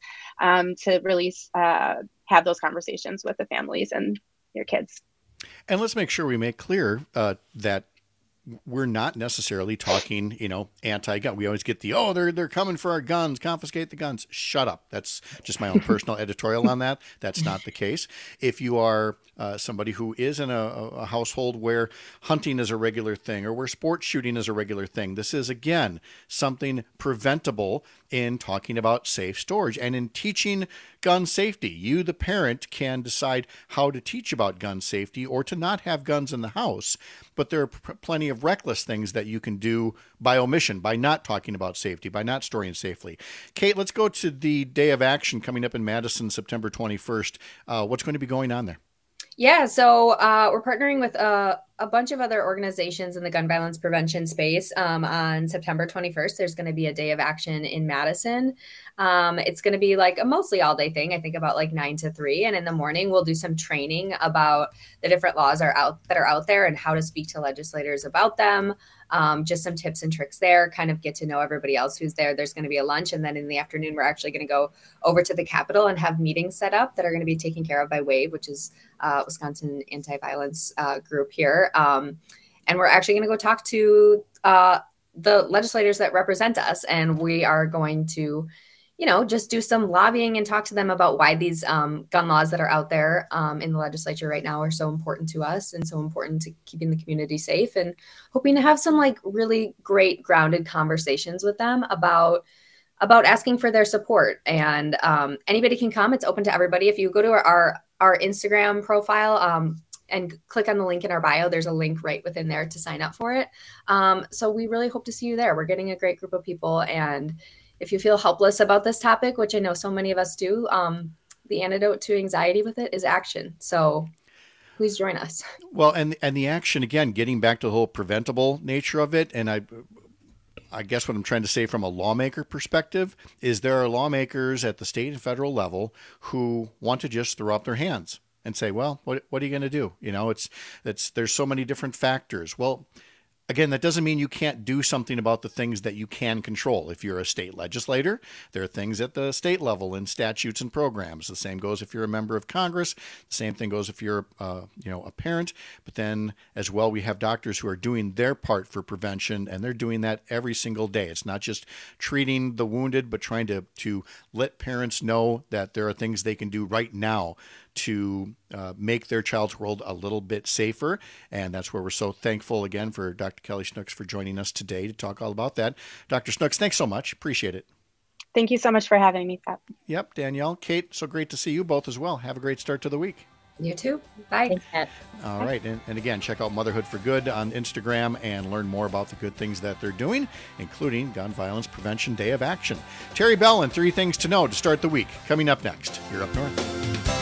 to really have those conversations with the families and your kids. And let's make sure we make clear that we're not necessarily talking, anti-gun. We always get they're coming for our guns, confiscate the guns. Shut up. That's just my own personal editorial on that. That's not the case. If you are somebody who is in a household where hunting is a regular thing or where sports shooting is a regular thing, this is, again, something preventable in talking about safe storage and in teaching gun safety. You, the parent, can decide how to teach about gun safety or to not have guns in the house, but there are plenty of reckless things that you can do by omission, by not talking about safety, by not storing safely. Kate, let's go to the Day of Action coming up in Madison, September 21st. What's going to be going on there? Yeah, so we're partnering with a bunch of other organizations in the gun violence prevention space. On September 21st, there's going to be a Day of Action in Madison. It's going to be like a mostly all day thing, I think about like 9 to 3. And in the morning, we'll do some training about the different laws that are out there and how to speak to legislators about them. Just some tips and tricks there, kind of get to know everybody else who's there. There's going to be a lunch. And then in the afternoon, we're actually going to go over to the Capitol and have meetings set up that are going to be taken care of by WAVE, which is Wisconsin anti-violence group here. And we're actually going to go talk to the legislators that represent us. And we are going to, just do some lobbying and talk to them about why these gun laws that are out there in the legislature right now are so important to us and so important to keeping the community safe, and hoping to have some like really great grounded conversations with them about asking for their support. And anybody can come. It's open to everybody. If you go to our Instagram profile, and click on the link in our bio, there's a link right within there to sign up for it. So we really hope to see you there. We're getting a great group of people. And if you feel helpless about this topic, which I know so many of us do, the antidote to anxiety with it is action. So please join us. Well, and the action, again, getting back to the whole preventable nature of it. And I guess what I'm trying to say from a lawmaker perspective is there are lawmakers at the state and federal level who want to just throw up their hands and say, well, what are you going to do? There's so many different factors. Well, again, that doesn't mean you can't do something about the things that you can control. If you're a state legislator, there are things at the state level in statutes and programs. The same goes if you're a member of Congress. The same thing goes if you're, a parent. But then as well, we have doctors who are doing their part for prevention, and they're doing that every single day. It's not just treating the wounded, but trying to let parents know that there are things they can do right now to make their child's world a little bit safer. And that's where we're so thankful again for Dr. Kelly Snooks for joining us today to talk all about that. Dr. Snooks, thanks so much. Appreciate it. Thank you so much for having me, Pat. Yep. Danielle, Kate, so great to see you both as well. Have a great start to the week. You too. Bye. Thanks, Pat. All right. And again, check out Motherhood for Good on Instagram and learn more about the good things that they're doing, including Gun Violence Prevention Day of Action. Terry Bell and 3 Things to Know to start the week. Coming up next, here up north.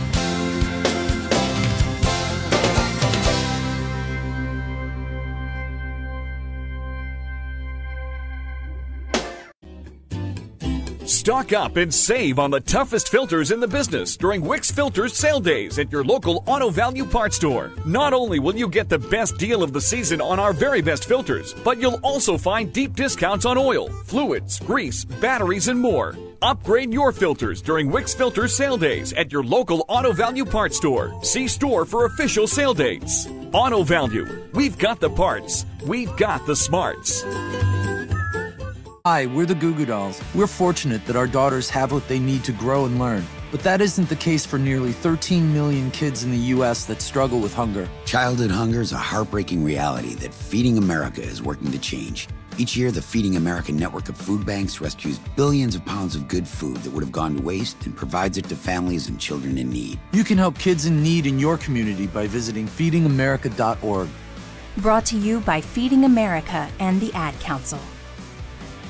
Stock up and save on the toughest filters in the business during Wix Filters sale days at your local Auto Value Parts store. Not only will you get the best deal of the season on our very best filters, but you'll also find deep discounts on oil, fluids, grease, batteries, and more. Upgrade your filters during Wix Filters sale days at your local Auto Value Parts store. See store for official sale dates. Auto Value. We've got the parts. We've got the smarts. Hi, we're the Goo Goo Dolls. We're fortunate that our daughters have what they need to grow and learn. But that isn't the case for nearly 13 million kids in the U.S. that struggle with hunger. Childhood hunger is a heartbreaking reality that Feeding America is working to change. Each year, the Feeding America network of food banks rescues billions of pounds of good food that would have gone to waste and provides it to families and children in need. You can help kids in need in your community by visiting feedingamerica.org. Brought to you by Feeding America and the Ad Council.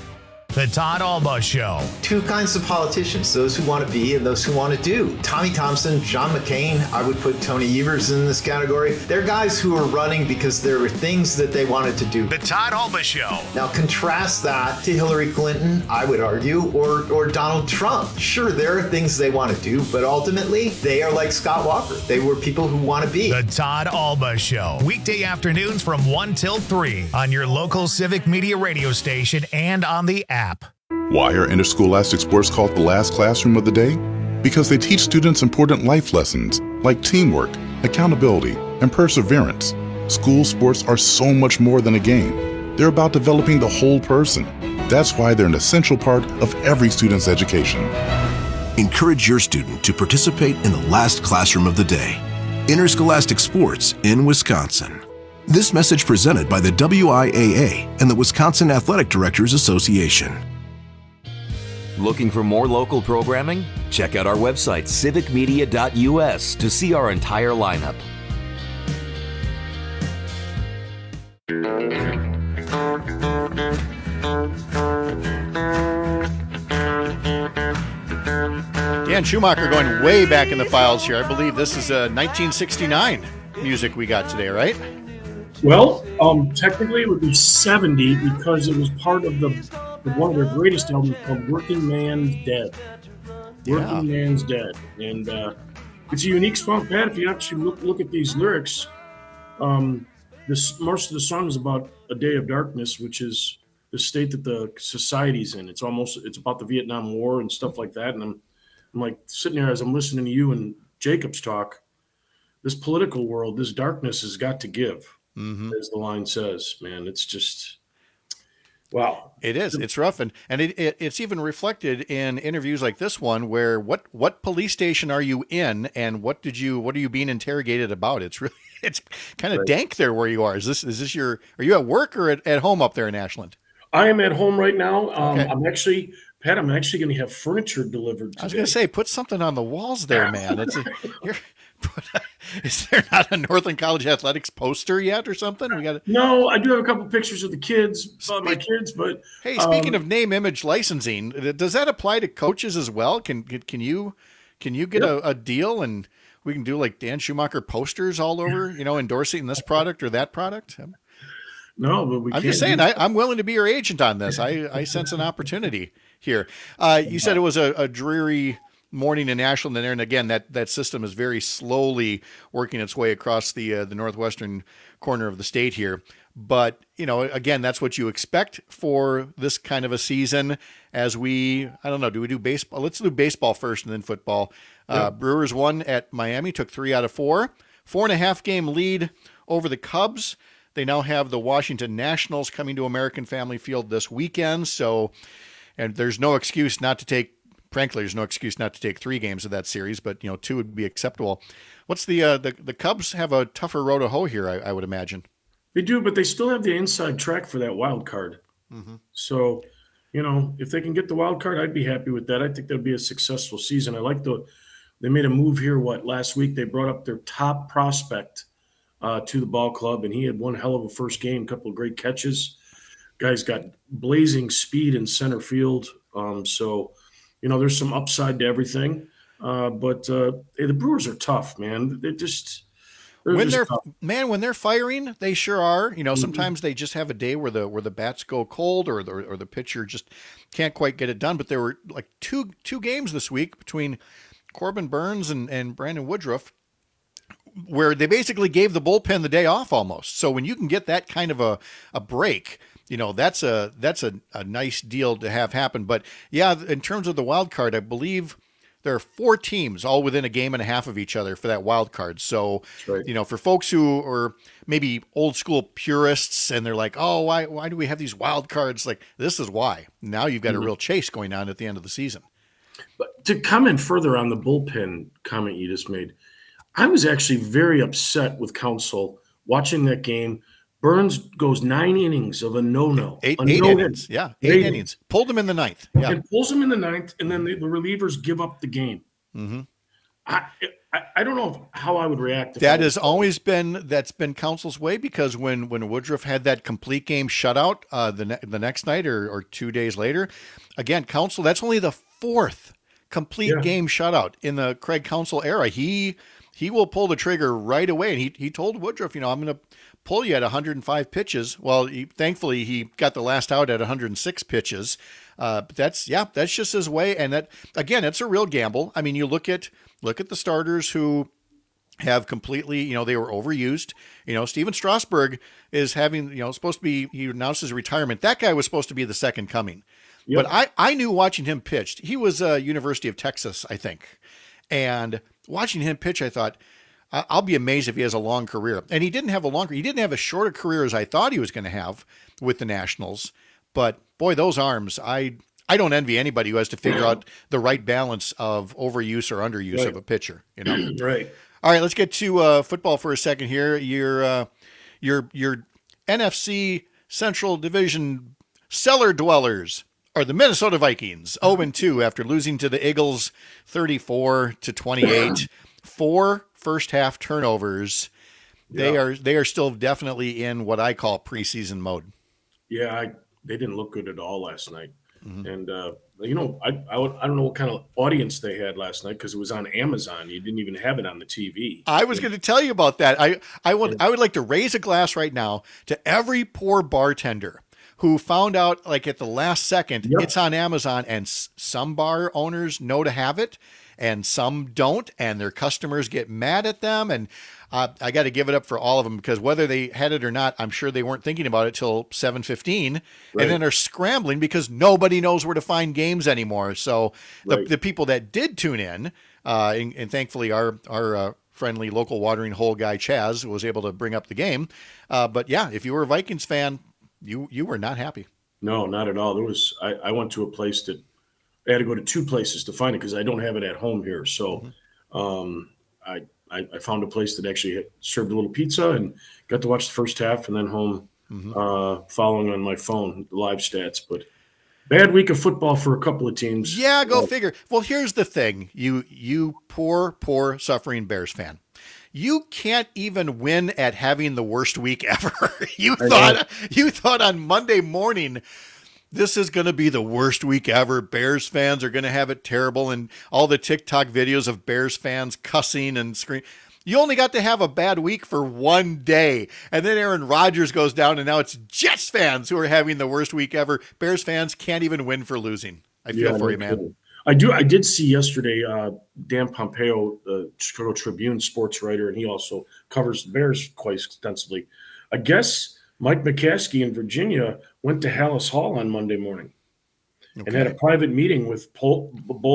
The Todd Alba Show. Two kinds of politicians, those who want to be and those who want to do. Tommy Thompson, John McCain, I would put Tony Evers in this category. They're guys who are running because there were things that they wanted to do. The Todd Alba Show. Now contrast that to Hillary Clinton, I would argue, or Donald Trump. Sure, there are things they want to do, but ultimately they are like Scott Walker. They were people who want to be. The Todd Alba Show. Weekday afternoons from 1 till 3 on your local Civic Media radio station and on the app. Why are interscholastic sports called the last classroom of the day? Because they teach students important life lessons like teamwork, accountability, and perseverance. School sports are so much more than a game. They're about developing the whole person. That's why they're an essential part of every student's education. Encourage your student to participate in the last classroom of the day. Interscholastic sports in Wisconsin. This message presented by the WIAA and the Wisconsin Athletic Directors Association. Looking for more local programming? Check out our website, civicmedia.us, to see our entire lineup. Dan Schumacher going way back in the files here. I believe this is 1969 music we got today, right? Well, technically it would be 70 because it was part of the one of their greatest albums called Working Man's Dead. Working Man's Dead. And it's a unique song, Pat. If you actually look at these lyrics, most of the song is about a day of darkness, which is the state that the society's in. It's about the Vietnam War and stuff like that. And I'm like sitting there as I'm listening to you and Jacob's talk, this political world, this darkness has got to give. Mm-hmm. As the line says, man, it's just, wow. It is. It's rough. And it's even reflected in interviews like this one where what police station are you in and what are you being interrogated about? It's kind of dank there where you are. Are you at work or at home up there in Ashland? I am at home right now. Okay. I'm actually going to have furniture delivered today. I was going to say, put something on the walls there, man. Is there not a Northland College Athletics poster yet or something? No, I do have a couple pictures of the kids, my kids, but hey, speaking of name, image licensing, does that apply to coaches as well? Can you get a deal and we can do like Dan Schumacher posters all over, endorsing this product or that product? No, but I'm just saying, I'm willing to be your agent on this. I sense an opportunity here. You said it was a dreary morning in Ashland there, and again, that system is very slowly working its way across the northwestern corner of the state here. But again, that's what you expect for this kind of a season. As do we do baseball? Let's do baseball first, and then football. Yeah. Brewers won at Miami, took 3 out of 4, 4.5 game lead over the Cubs. They now have the Washington Nationals coming to American Family Field this weekend. And there's no excuse not to take. Frankly, there's no excuse not to take 3 games of that series, but 2 would be acceptable. What's the Cubs have a tougher road to hoe here, I would imagine. They do, but they still have the inside track for that wild card. Mm-hmm. So, if they can get the wild card, I'd be happy with that. I think that'd be a successful season. I like they made a move here. Last week they brought up their top prospect to the ball club, and he had one hell of a first game, couple of great catches. Guy's got blazing speed in center field. There's some upside to everything. But the Brewers are tough, man. When they're firing, they sure are. Sometimes they just have a day where the bats go cold or the pitcher just can't quite get it done. But there were like two games this week between Corbin Burns and Brandon Woodruff where they basically gave the bullpen the day off almost. So when you can get that kind of a break, that's a nice deal to have happen. But yeah, in terms of the wild card, I believe there are 4 teams all within a game and a half of each other for that wild card. So, right. For folks who are maybe old school purists and they're like, oh, why do we have these wild cards? Like, this is why. Now you've got a real chase going on at the end of the season. But to comment further on the bullpen comment you just made, I was actually very upset with Counsell watching that game. Burns goes 9 innings of a no-no. 8 innings. Yeah, 8 innings. Pulled him in the 9th. Yeah. And pulls him in the 9th, and then the relievers give up the game. Mm-hmm. I don't know how I would react. That's been Council's way, because when Woodruff had that complete game shutout the next night or 2 days later, again, Council, that's only the fourth complete game shutout in the Craig Council era. He will pull the trigger right away, and he told Woodruff, I'm going to pull you at 105 pitches. Well, thankfully he got the last out at 106 pitches. But that's just his way, and that, again, it's a real gamble. I mean, you look at the starters who have completely, they were overused. Steven Strasburg is having, supposed to be, he announced his retirement. That guy was supposed to be the second coming. Yep. But I knew watching him pitch, he was University of Texas, I think. And watching him pitch, I thought, I'll be amazed if he has a long career. And he didn't have as short a career as I thought he was going to have with the Nationals. But boy, those arms, I don't envy anybody who has to figure out the right balance of overuse or underuse of a pitcher. Right. All right, let's get to football for a second here. Your NFC Central Division cellar dwellers are the Minnesota Vikings, 0-2 after losing to the Eagles 34-28. 4 first half turnovers. They are still definitely in what I call preseason mode. Yeah, they didn't look good at all last night. Mm-hmm. And, I don't know what kind of audience they had last night, because it was on Amazon. You didn't even have it on the TV. I was going to tell you about that. I would like to raise a glass right now to every poor bartender who found out, like, at the last second, it's on Amazon, and some bar owners know to have it and some don't, and their customers get mad at them. And I got to give it up for all of them, because whether they had it or not, I'm sure they weren't thinking about it till 7:15, and then are scrambling because nobody knows where to find games anymore. So the people that did tune in, and thankfully our friendly local watering hole guy Chaz was able to bring up the game. But yeah, if you were a Vikings fan, you were not happy. No, not at all. I went to a place that I had to go to 2 places to find it, because I don't have it at home here. So I found a place that actually served a little pizza and got to watch the first half, and then home following on my phone the live stats. But bad week of football for a couple of teams. Yeah, go figure. Well, here's the thing. You poor suffering Bears fan. You can't even win at having the worst week ever. You thought on Monday morning, this is going to be the worst week ever. Bears fans are going to have it terrible, and all the TikTok videos of Bears fans cussing and screaming. You only got to have a bad week for one day, and then Aaron Rodgers goes down, and now it's Jets fans who are having the worst week ever. Bears fans can't even win for losing. I feel for you, man. Kidding. I did see yesterday Dan Pompeo, the Chicago Tribune sports writer, and he also covers the Bears quite extensively. I guess Mike McCaskey in Virginia went to Hallis Hall on Monday morning and had a private meeting with Poles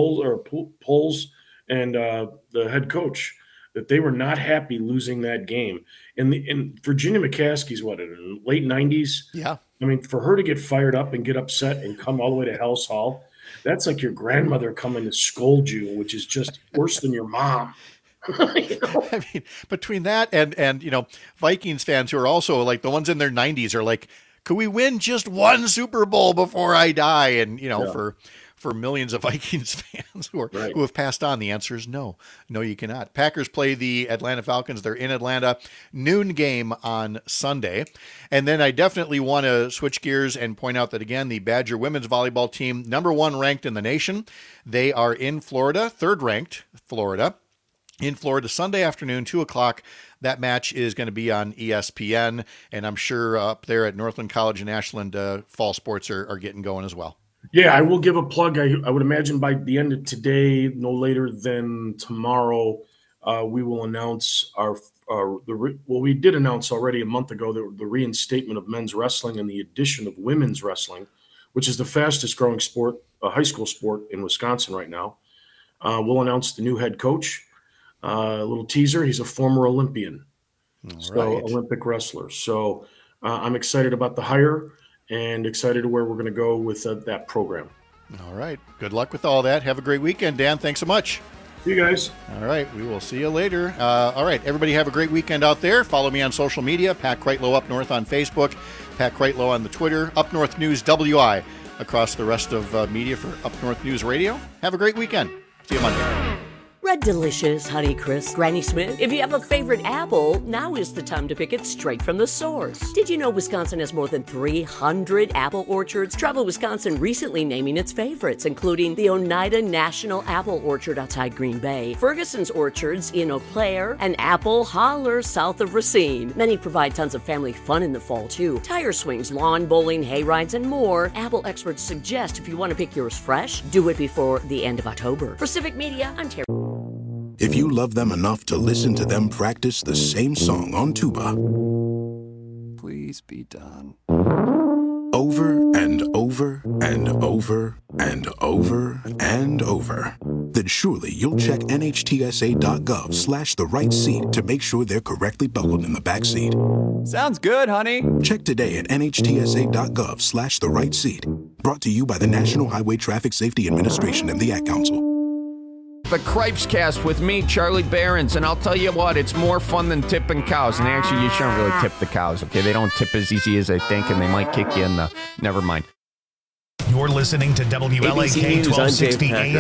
and the head coach, that they were not happy losing that game. And Virginia McCaskey's in the late 90s? Yeah. I mean, for her to get fired up and get upset and come all the way to Hallis Hall, that's like your grandmother coming to scold you, which is just worse than your mom. I mean, between that and Vikings fans who are also like the ones in their 90s are like, could we win just one Super Bowl before I die? And for millions of Vikings fans who have passed on, the answer is no. No, you cannot. Packers play the Atlanta Falcons. They're in Atlanta, noon game on Sunday. And then I definitely want to switch gears and point out that, again, the Badger women's volleyball team, number 1 ranked in the nation. They are in Florida, 3rd ranked Florida. In Florida, Sunday afternoon, 2:00. That match is going to be on ESPN, and I'm sure up there at Northland College in Ashland, fall sports are getting going as well. Yeah, I will give a plug. I would imagine by the end of today, no later than tomorrow, we will announce we did announce already a month ago the reinstatement of men's wrestling and the addition of women's wrestling, which is the fastest growing sport, high school sport in Wisconsin right now. We'll announce the new head coach. A little teaser, he's a former Olympian, Olympic wrestler. So I'm excited about the hire and excited where we're going to go with that program. All right. Good luck with all that. Have a great weekend, Dan. Thanks so much. See you guys. All right. We will see you later. All right. Everybody have a great weekend out there. Follow me on social media. Pat Kreitlow Up North on Facebook. Pat Kreitlow on the Twitter. Up North News WI across the rest of media for Up North News Radio. Have a great weekend. See you Monday. Red Delicious, Honeycrisp, Granny Smith. If you have a favorite apple, now is the time to pick it straight from the source. Did you know Wisconsin has more than 300 apple orchards? Travel Wisconsin recently naming its favorites, including the Oneida National Apple Orchard outside Green Bay, Ferguson's Orchards in Eau Claire, and Apple Holler south of Racine. Many provide tons of family fun in the fall, too. Tire swings, lawn bowling, hay rides, and more. Apple experts suggest if you want to pick yours fresh, do it before the end of October. For Civic Media, I'm Terry. If you love them enough to listen to them practice the same song on tuba, please be done. Over and over and over and over and over, then surely you'll check NHTSA.gov/the right seat to make sure they're correctly buckled in the back seat. Sounds good, honey. Check today at NHTSA.gov/the right seat. Brought to you by the National Highway Traffic Safety Administration and the Ad Council. The Cripes Cast with me, Charlie Behrens, and I'll tell you what, it's more fun than tipping cows. And actually, you shouldn't really tip the cows, okay? They don't tip as easy as they think, and they might kick you in the... Never mind. You're listening to WLAK 1260 AM.